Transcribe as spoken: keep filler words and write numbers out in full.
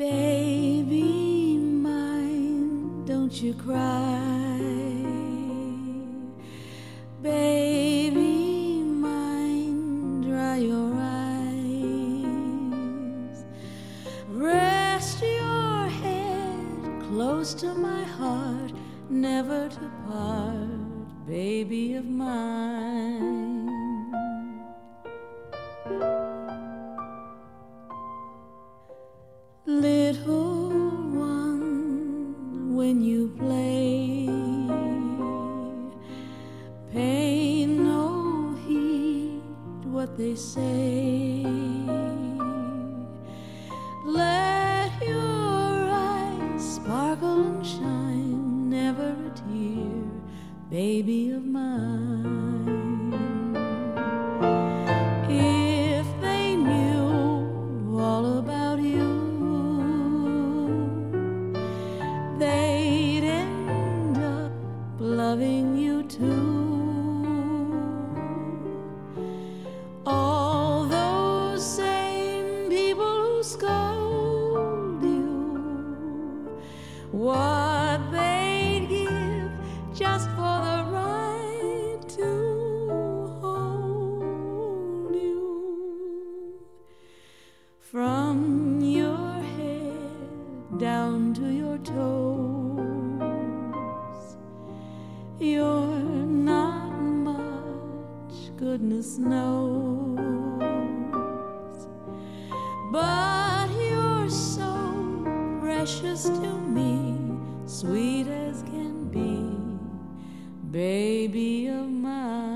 Baby mine, don't you cry. Baby mine, dry your eyes. Rest your head close to my heart, never to part, baby of mine. Little one, when you play, pay no heed what they say. Let your eyes sparkle and shine, never a tear, baby of mine. If they knew all about you, they'd end up loving you too. All those same people who scold you, what they'd give just for the right to hold you. From your head down to your toes, you're not much, goodness knows, but you're so precious to me, sweet as can be, baby of mine.